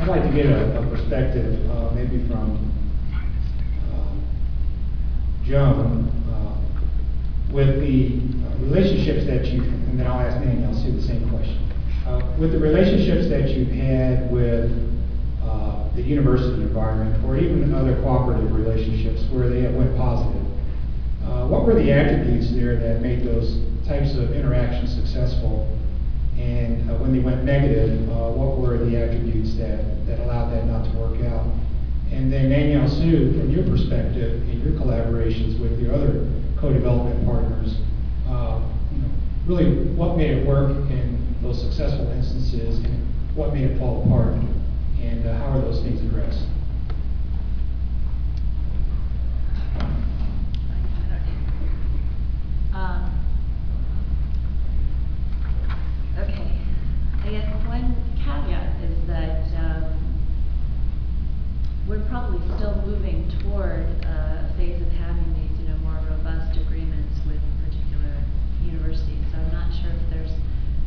I'd like to get a perspective, maybe from Joan, with the relationships that you've, and then I'll ask Danielle Sue the same question. With the relationships that you've had with the university environment, or even other cooperative relationships where they have went positive, what were the attributes there that made those types of interactions successful? And when they went negative, what were the attributes that allowed that not to work out? And then Danielle Sue, from your perspective, in your collaborations with your other co-development partners, really what made it work in those successful instances, and what made it fall apart, and how are those things addressed? Okay, I guess one caveat is that we're probably still moving toward a phase of having these, more robust agreements with particular universities. So I'm not sure if there's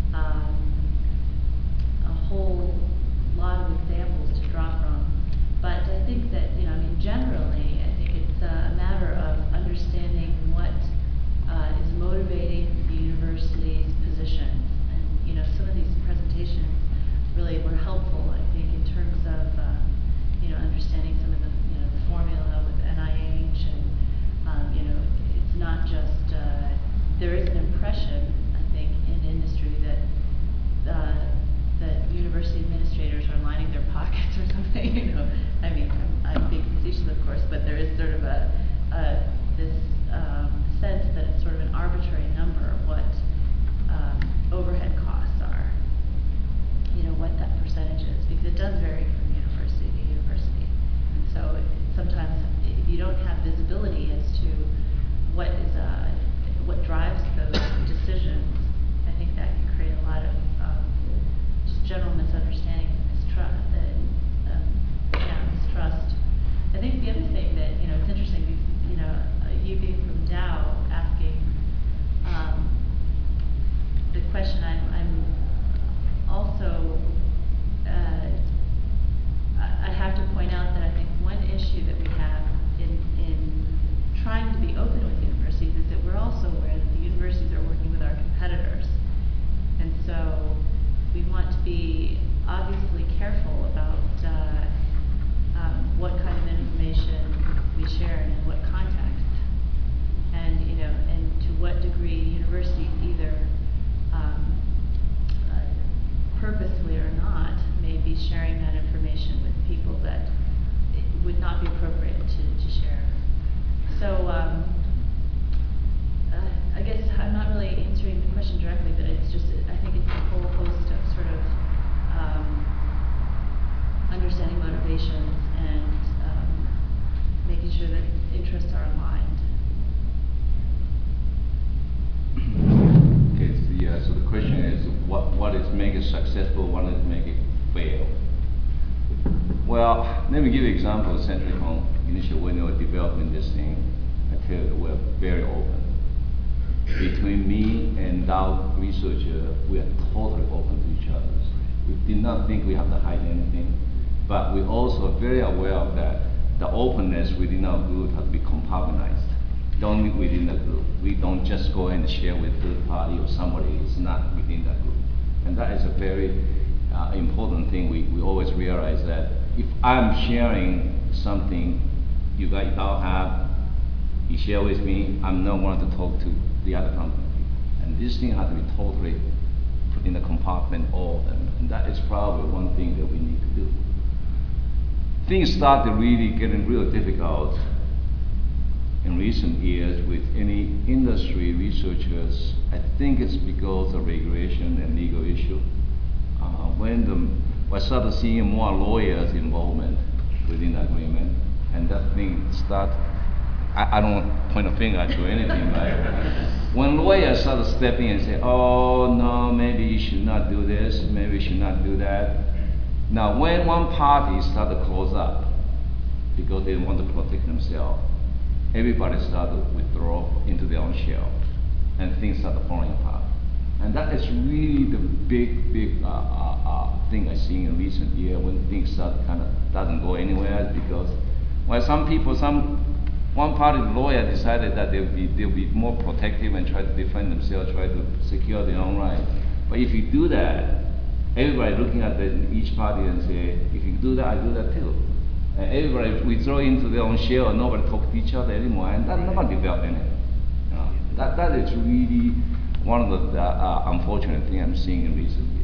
a whole lot of examples to draw from. But I think that, generally, I think it's a matter of understanding what is motivating the university's positions. And, some of these presentations really were helpful, I think, in terms of, understanding some of the, the formula with NIH and, it's not just, there is an impression, I think, in industry that university administrators are lining their pockets or something, I'm being facetious, of course, but there is sort of this sense that it's sort of an arbitrary number of what overhead costs are, what that percentage is, because it does vary from university to university. And so sometimes if you don't have visibility as to what drives those decisions, I think that can create a lot of just general misunderstanding and mistrust. I think the other thing that, it's interesting, you being from Dow asking the question, I'm also, I have to point out that I think one issue that we have in trying to be open with universities is that we're also aware that the universities are working with our competitors. And so we want to be obviously careful about what kind of information we share and in what context. And, and to what degree universities either purposely or not may be sharing that information with people that it would not be appropriate to share. So I guess I'm not really answering the question directly, but it's just, I think it's a whole host of sort of understanding motivations and making sure that interests are aligned. Okay, so the question is, what is make it successful, what is make it fail? Well, let me give you an example. Essentially, from initially when we were developing this thing, I tell you, we're very open. Between me and Dow researcher, we are totally open to each other. We did not think we have to hide anything, but we also are very aware of that the openness within our group has to be compartmentalized. Don't meet within the group. We don't just go and share with third party or somebody who's not within that group. And that is a very important thing. We always realize that if I'm sharing something you guys don't have, you share with me, I'm not going to talk to the other company. And this thing has to be totally put in a compartment, all of them. And that is probably one thing that we need to do. Things started really getting real difficult in recent years with any industry researchers. I think it's because of regulation and legal issue. When I started seeing more lawyers' involvement within the agreement, and that thing started, I don't point a finger to anything, but when lawyers started stepping in and say, oh no, maybe you should not do this, maybe you should not do that. Now when one party started to close up because they want to protect themselves, everybody started to withdraw into their own shell, and things started falling apart. And that is really the big thing I seen in recent year when things start kind of doesn't go anywhere is because, well, some people, one party lawyer decided that they'll be more protective and try to defend themselves, try to secure their own right. But if you do that, everybody looking at each party and say, if you do that, I do that too. And everybody withdraw into their own shell, and nobody talk to each other anymore, and that nobody develop anything. You know, that is really one of the unfortunate things I'm seeing in recent years.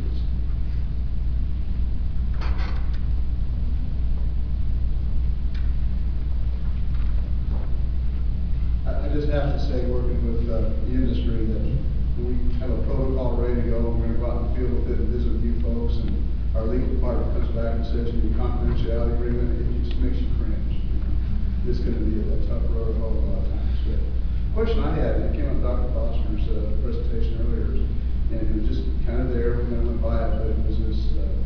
I just have to say, working with the industry, that we have a protocol ready to go. We're going to go out in the field with it and visit with you folks, and our legal department comes back and says you need a confidentiality agreement. It just makes you cringe. It's going to be a tough road to hoe a lot of times. But the question I had, and it came up Dr. Foster's presentation earlier, and it was just kind of there, we kind of went by it, but it was this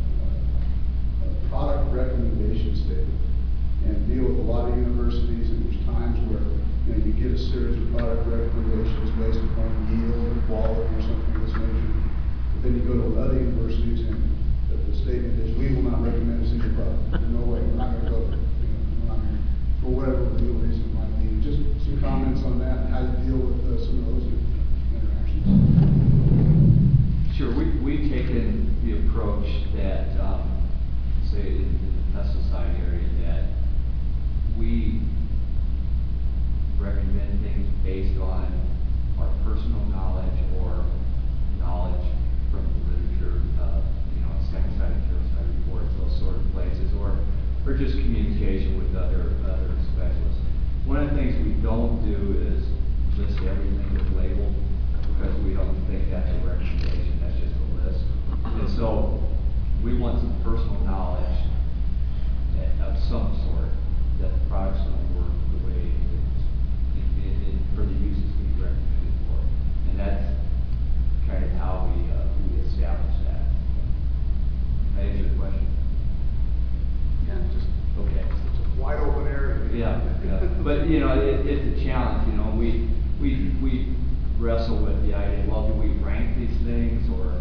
product recommendation statement. And deal with a lot of universities, and there's times where you get a series of product recommendations based upon yield or quality or something of this nature. But then you go to other universities, and the statement is, we will not recommend a single product. No way, we're not going to go there. We're not here for whatever real reason it might be. Just some comments on that and how you deal with some of those interactions. Sure, we've taken the approach that, say, in the pesticide area, that we recommend things based on our personal knowledge or knowledge from the literature, insecticide and germicide reports, those sort of places, or just communication with other specialists. One of the things we don't do is list everything that's labeled, because we don't think that's a recommendation, that's just a list. And so we want some personal knowledge of some sort that the product's going to work the way for the uses we recommended for. And that's kind of how we establish that. Can I answer your question? Yeah, just Okay. it's a wide open area. Yeah, yeah. But it's a challenge. We wrestle with the idea. Well, do we rank these things, or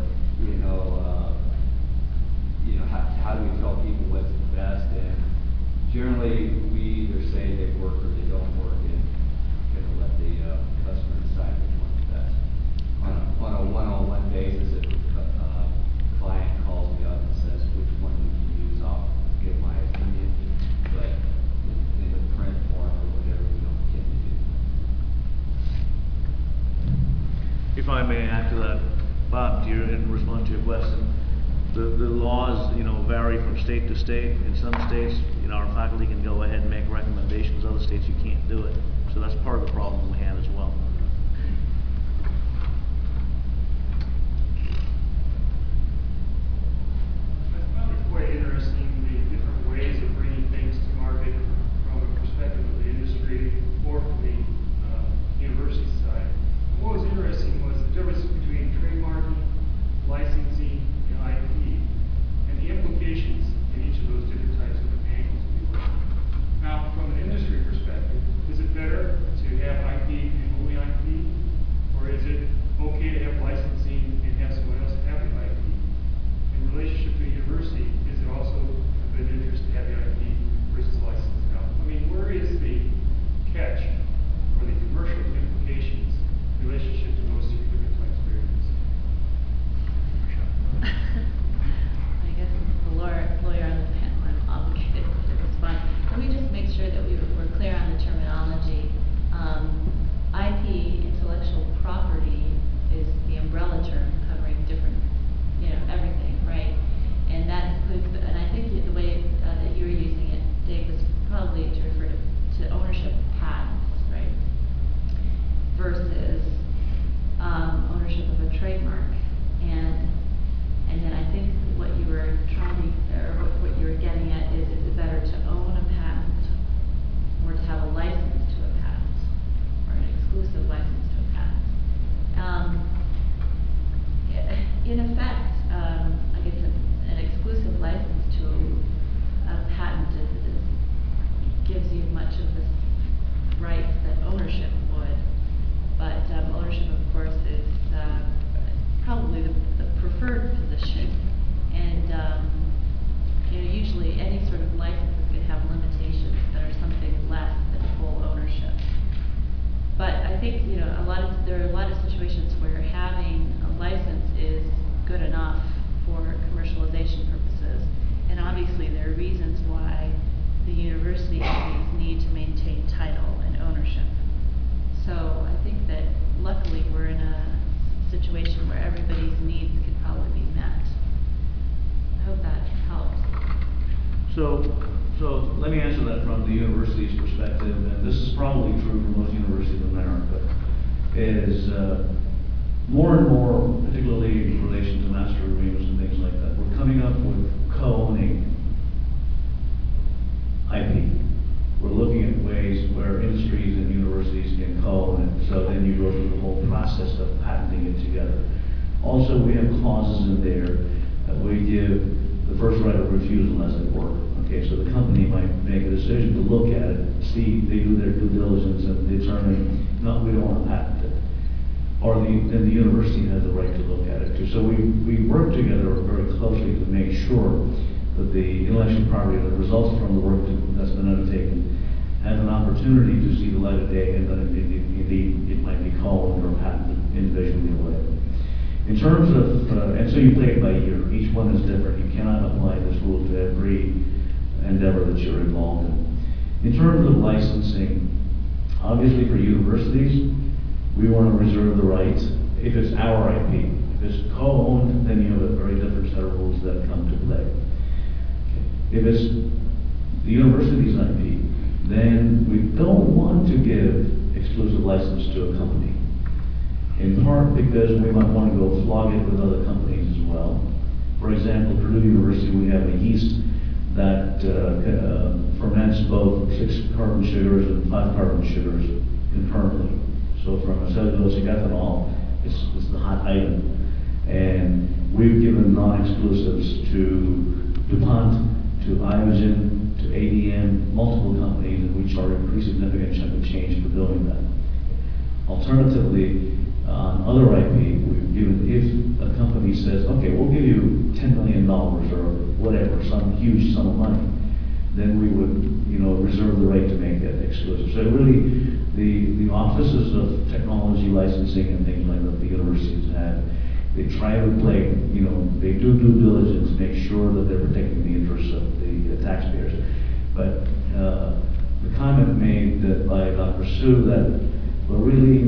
how do we tell people what's the best? And generally, we either say they work or they don't work, and kind of let the customer decide which one's best. On a one-on-one basis, if a client calls me up and says which one we can use, I'll give my opinion. But in the print form or whatever, we don't tend to do. If I may add to that, Bob, in response to your question, the laws, vary from state to state. In some states, our faculty can go ahead and make recommendations. Other states, you can't do it. So that's part of the problem we have as well. I found it quite interesting, the different ways of bringing things to market from a perspective of the industry or from the university side. And what was interesting was the difference between trademarking, licensing, and IP, and the implications in each of those different types of angles, if you will. Now, from an industry perspective, is it better to have IP and only there are a lot of situations where having a license is good enough for commercialization purposes. And obviously, there are reasons why the university entities need to maintain title and ownership. So I think that luckily we're in a situation where everybody's needs could probably be met. I hope that helps. So let me answer that from the university's perspective, and this is probably true for most universities in America, is more and more, particularly in relation to master agreements and things like that, we're coming up with co-owning IP. We're looking at ways where industries and universities can co-own it, so then you go through the whole process of patenting it together. Also, we have clauses in there that we give the first right of refusal, as it were. Okay, so the company might make a decision to look at it, see, they do their due diligence and determine, no, we don't want to patent it. Or then the university has the right to look at it too. So we work together very closely to make sure that the intellectual property that results from the work that's been undertaken has an opportunity to see the light of day, and that indeed it might be co-owned or patented individually or whatever. In terms of, and so you play it by ear. Each one is different. You cannot apply this rule to every endeavor that you're involved in. In terms of licensing, obviously for universities, we want to reserve the right, if it's our IP. If it's co-owned, then you have a very different set of rules that come to play. If it's the university's IP, then we don't want to give exclusive license to a company. In part because we might want to go flog it with other companies as well. For example, Purdue University, we have a yeast that ferments both 6 carbon sugars and 5 carbon sugars concurrently. So from a cellulosic ethanol, it's the hot item. And we've given non-exclusives to DuPont, to Iogen, to ADM, multiple companies, and we charge a pretty significant chunk of change for doing that. Alternatively, on other IP, we've given, if a company says, okay, we'll give you $10 million or whatever, some huge sum of money, then we would, reserve the right to make that exclusive. So really, the offices of technology licensing and things like that the universities have, they try to play, they do due diligence, make sure that they're protecting the interests of the taxpayers. But the comment made by Dr. Su that, well, really,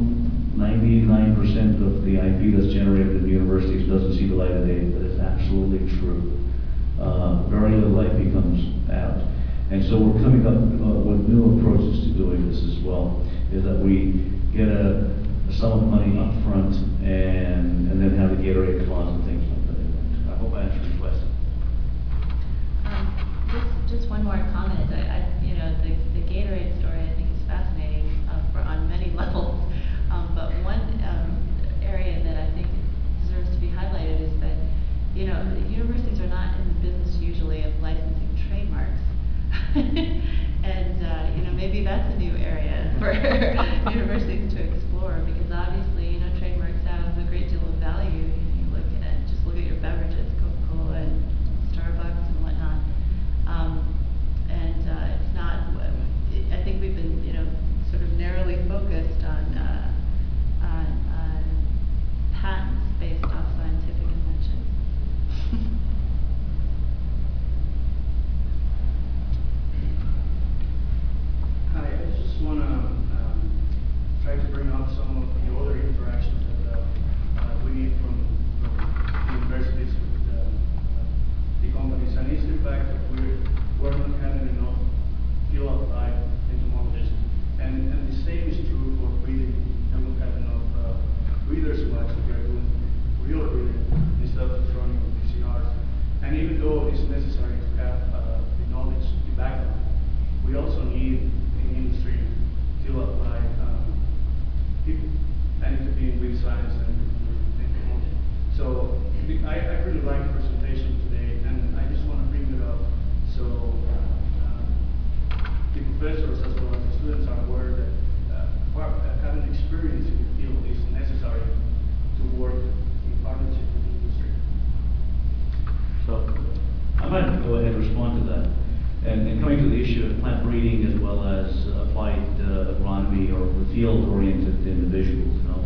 99% of the IP that's generated in universities doesn't see the light of day. That is absolutely true. Very little IP comes out. And so we're coming up with new approaches to doing this as well, is that we get a sum of money up front and then have the Gatorade clause and things like that. I hope I answered your question. Just one more comment. The Gatorade story I think is fascinating on many levels. But one area that I think deserves to be highlighted is that, the universities are not in the business usually of licensing trademarks. And, maybe that's a new area for universities to explore, because obviously, trademarks have a great deal of value. You look at your beverages, Coca-Cola and Starbucks and whatnot. It's not, I think we've been, sort of narrowly focused on patents based off scientific inventions. Hi, I just want to try to bring up some of the other interactions that we need from the universities with the companies, and it's the fact that we're not having enough field applied entomologists, and the same is true for breeding. We don't have enough breeders who actually are doing real breeding instead of just running PCRs. And even though it's necessary to have the knowledge, the background, we also need in industry field applied people, and it could be in with science and technology. So I really like the presentation today, and I just want to bring it up so the professors as well as the students are aware that having experience in the field is necessary to work in partnership with the industry. So I might go ahead and respond to that. And coming to the issue of plant breeding as well as applied agronomy or field-oriented individuals,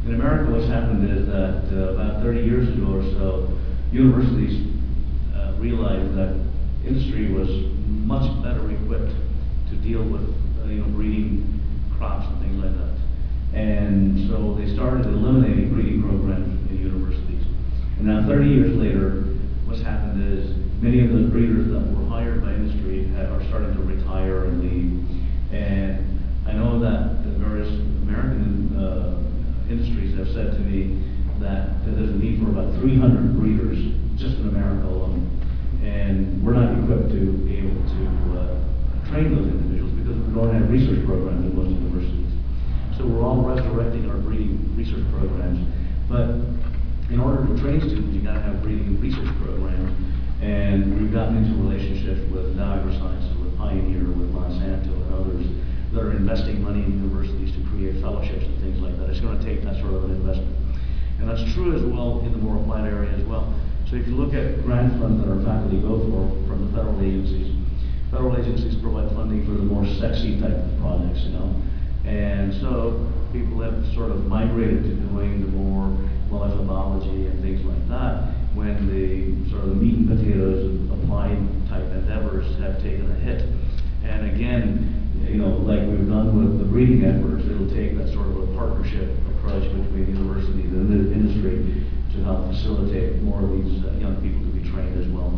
In America, what's happened is that about 30 years ago or so, universities realized that industry was much better equipped to deal with breeding crops and things like that. And so they started eliminating breeding programs in universities. And now 30 years later, what's happened is many of the breeders that were hired by industry are starting to retire and leave. And I know that the various American industries have said to me that there's a need for about 300 breeders just in America alone. And we're not equipped to be able to train those individuals because we don't have research programs in most universities. So we're all resurrecting our breeding research programs. But in order to train students, you gotta have breeding research programs. And we've gotten into relationships with Dow AgroSciences, with Pioneer, with Monsanto and others that are investing money in universities to create fellowships and things like that. It's gonna take that sort of an investment. And that's true as well in the more applied area as well. So if you look at grant funds that our faculty go for from the federal agencies provide funding for the more sexy type of projects, And so people have sort of migrated to doing the more molecular biology and things like that when the sort of meat and potatoes of applied type endeavors have taken a hit. And again, like we've done with the breeding efforts, it'll take that sort of a partnership approach between universities and the industry to help facilitate more of these young people to be trained as well.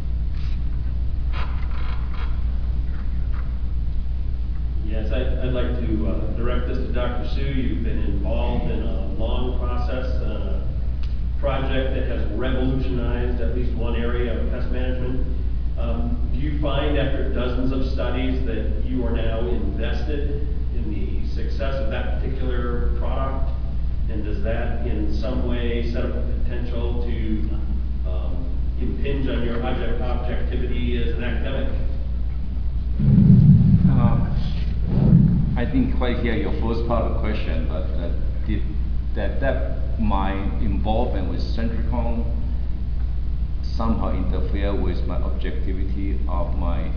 Yes, I'd like to direct this to Dr. Sue. You've been involved in a long process, project that has revolutionized at least one area of pest management. Do you find after dozens of studies that you are now invested in the success of that particular product? And does that in some way set up a potential to impinge on your objectivity as an academic? I didn't quite hear your first part of the question, but did my involvement with Centricon somehow interfere with my objectivity of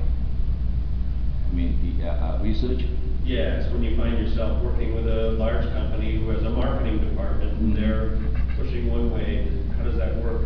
research? Yes, when you find yourself working with a large company who has a marketing department and they're pushing one way, how does that work?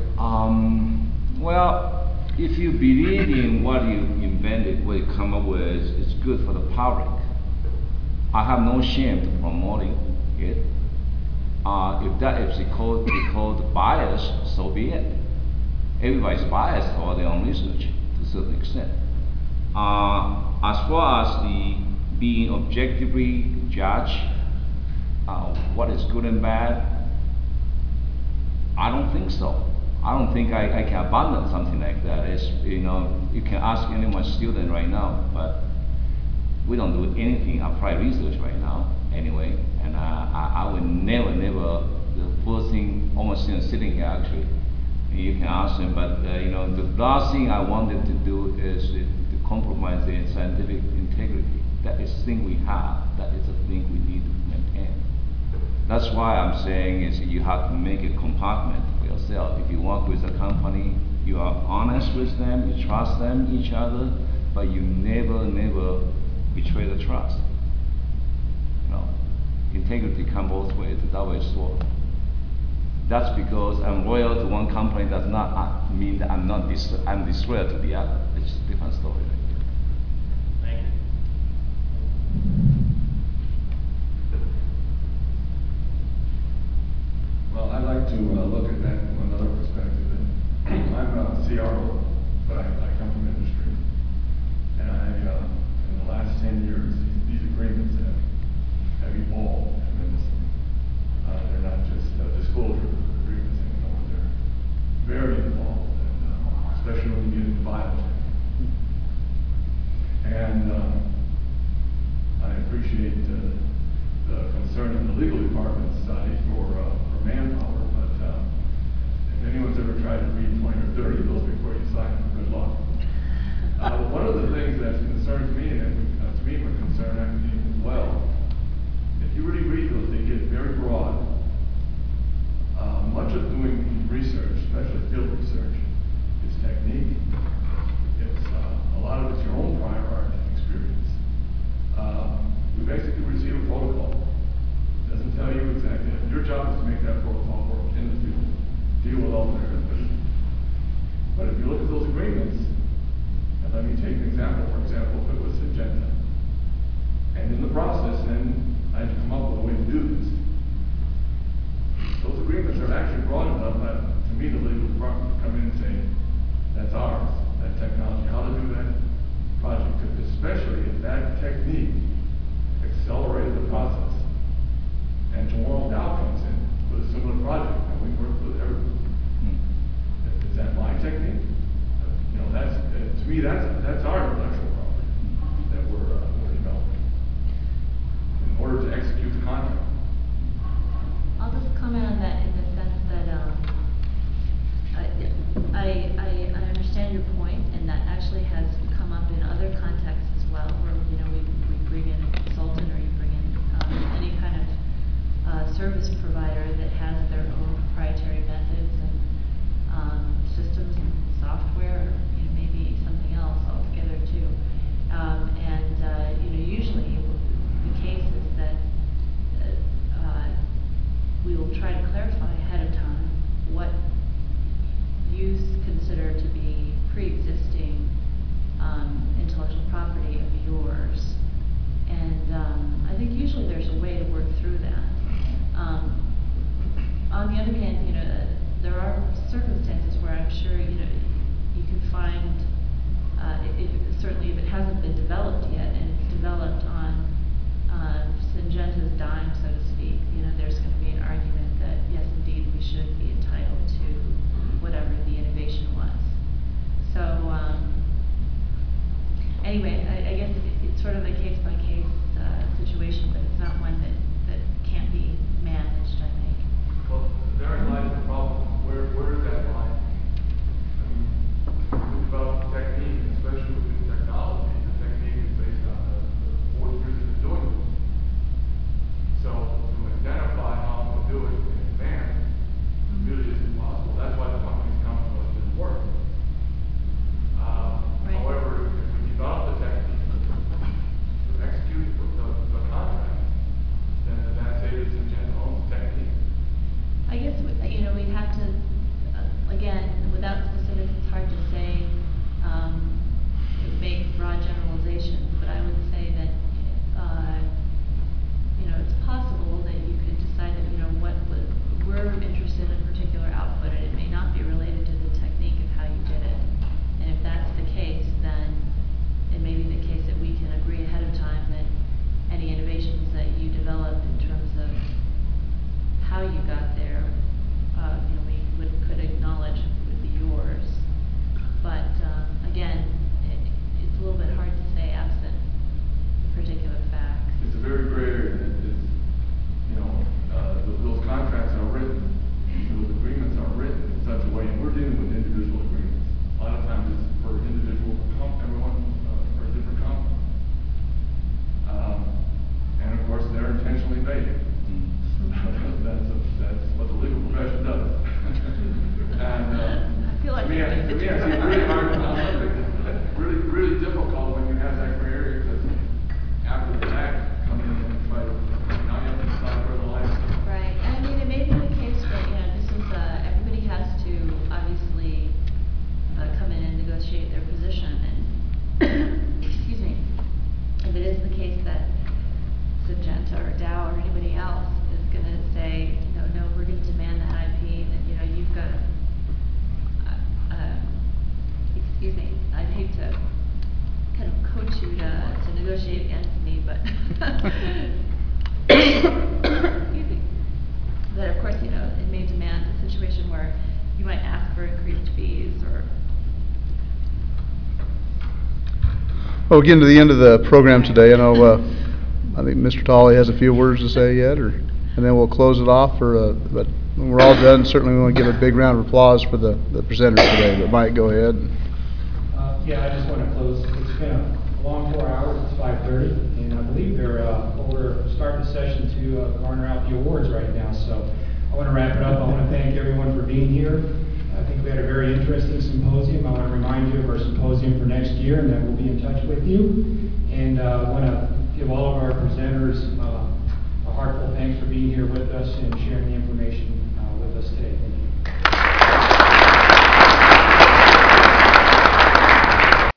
Well, if you believe in what you invented, what you come up with, it's good for the public. I have no shame to promoting it. If that is called bias, so be it. Everybody's biased for their own research to a certain extent. As far as the being objectively judged, what is good and bad, I don't think so. I don't think I can abandon something like that. You can ask any of my students right now, but we don't do anything applied research right now anyway. And I would never, the first thing, almost sitting here actually, you can ask them, but the last thing I wanted to do is to compromise the scientific integrity. That is the thing we have. That is the thing we need to maintain. That's why I'm saying is you have to make a compartment for yourself. If you work with a company, you are honest with them, you trust them, each other, but you never betray the trust. Integrity comes both ways, it's a double-edged sword. That's because I'm loyal to one company does not mean that I'm disloyal to the other. It's a different story. Thank you. Well, I'd like to look at that from another perspective. I'm a CRO, but I come from industry. And in the last 10 years, these agreements have evolved tremendously. They're not just disclosure agreements anymore. They're very involved, and, especially when you get into biotech. And I appreciate the concern in the legal department side for manpower, but if anyone's ever tried to read 20 or 30 of those before you sign them, good luck. One of the things that's concerned me, and to me we're concerned actually as well, if you really read those, they get very broad. Much of doing research, especially field research, is technique. It's a lot of it's your own prior art experience. We basically receive a protocol. It doesn't tell you exactly. Your job is that's our intellectual property that we're developing in order to execute the contract. I'll just comment on that in the sense that, I understand your point, and that actually has come up in other contexts as well, where, you know, we bring in a consultant, or you bring in, any kind of, service provider that has their own proprietary methods and, systems and software, or, you know, maybe something else altogether too. You know, usually the case is that, we will try to clarify ahead of time what you consider to be pre-existing intellectual property of yours. And I think usually there's a way to work through that. On the other hand, you know, there are circumstances where I'm sure, you know, you can find, certainly if it hasn't been developed yet, and it's developed on Syngenta's dime, so to speak, you know, there's going to be an argument that, yes, indeed, we should be entitled to whatever the innovation was. So, anyway, I guess it's sort of a case-by-case situation, but it's not one that can't be managed, I think. Well, therein lies the problem. Where is that line? I mean, we develop technique, especially with technology. The technique is based on the 40 years of doing it. So to identify how to do it in advance really is impossible. That's why the companies come to us and work. However, if we develop the technique to execute the contract, then that's it. It's Syngenta owns the technique. I guess, you know, we'd have to, again, without specifics, it's hard to say, make broad generalizations, but I would say that, you know, it's possible that you could decide that, you know, we're interested in a particular output, and it may not be related to the technique of how you did it. And if that's the case, then it may be the case that we can agree ahead of time that any innovations that you develop in terms of how you got there, you know, we could acknowledge would be yours. But again, it's a little bit hard to say absent particular facts. It's a very gray area. It's, you know, those contracts are written, those agreements are written in such a way, and we're dealing with individual agreements. A lot of times it's for individual, everyone for a different company. And of course, they're intentionally vague. That's what the legal profession does. And I feel like to me, it's really hard, really difficult when you have that gray area, because after the fact, come in and try to, now you have to decide where the line is. Right, and I mean, it may be the case that, you know, this is, everybody has to obviously come in and negotiate their position, and, excuse me, if it is the case that Syngenta or Dow or anybody else is going to say, you know, no, we're going to demand that IP, then, you know, you've got to, excuse me, I'd hate to kind of coach you to negotiate against me, but, excuse me, that of course, you know, it may demand a situation where you might ask for increased fees or. Well, we're getting to the end of the program today. I know, I think Mr. Tolley has a few words to say yet, and then we'll close it off. But when we're all done, certainly we want to give a big round of applause for the presenters today. But Mike, go ahead. Yeah, I just want to close. It's been a long 4 hours. It's 5:30, and I believe we're starting the session to garner out the awards right now. So I want to wrap it up. I want to thank everyone for being here. I think we had a very interesting symposium. I want to remind you of our symposium for next year, and that we'll be in touch with you. And I want to give all of our presenters a heartfelt thanks for being here with us.